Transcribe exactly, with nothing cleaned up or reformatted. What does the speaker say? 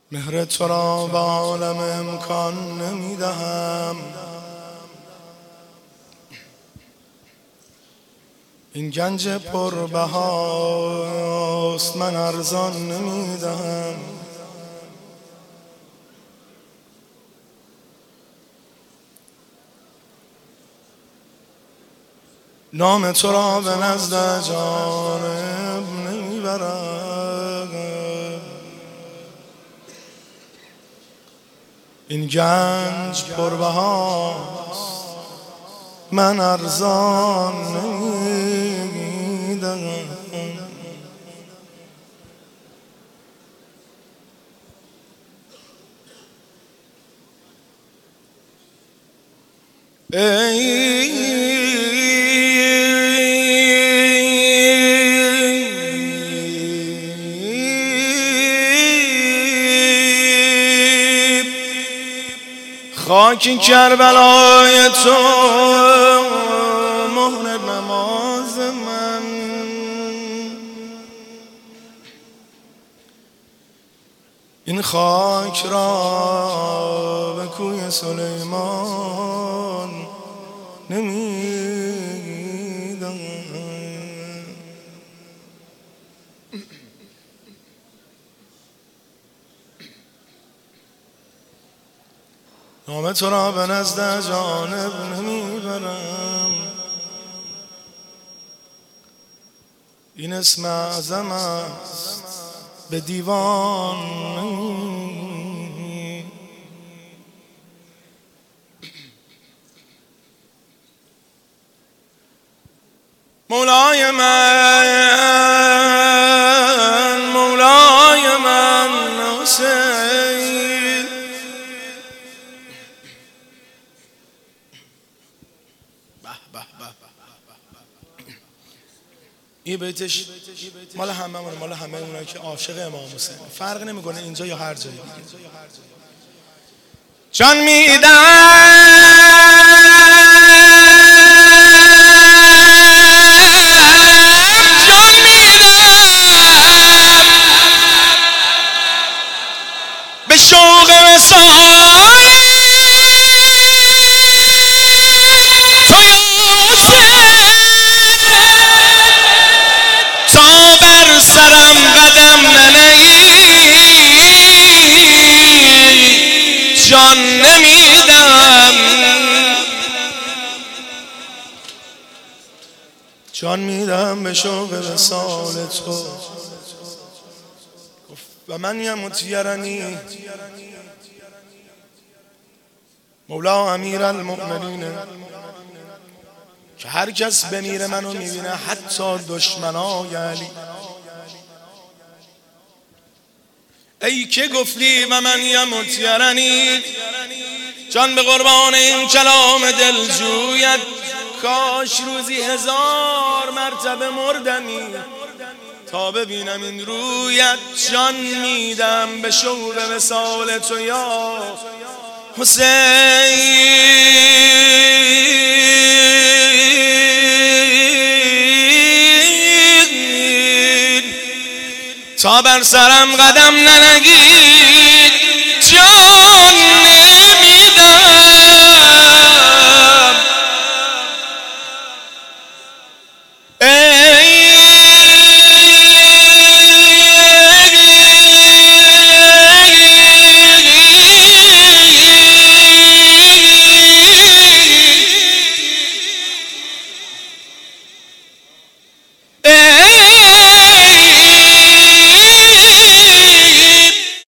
مهر تو را به عالم امکان نمیدهم، این گنج پربهاست من ارزان نمیدهم. نام تو را به نزد جانب نمیبرم، این گنج پربهاست من ارزان نمیدهم. ای خاک کربلای تو مهر نماز من، این خاک را به کوی سلیمان نمیدم. نام تو را به نزد جانب نمیبرم، این اسم اعظم است به دیوان. مولای من مولای من حسین، این بیتش مال همه مونه، مال همه اونایی که عاشق امام حسین، فرق نمیکنه اینجا یا هر جایی. جان میدم به شوق وصال تو یا حسین، تا بر سرم قدم ننهی جان نمیدم. جان میدم به شوق وصال تو و من یمت یرنی مولا امیر المؤمنین، که هر کس بمیره منو میبینه، حتی دشمنای علی. ای که گفتی و من یمت یرنی، جان به قربان این کلام دلجویت، کاش روزی هزار مرتبه مردمی تا ببینم این رویت. جان میدم به شوق وصال تو یا حسین، تا بر سرم قدم ننگی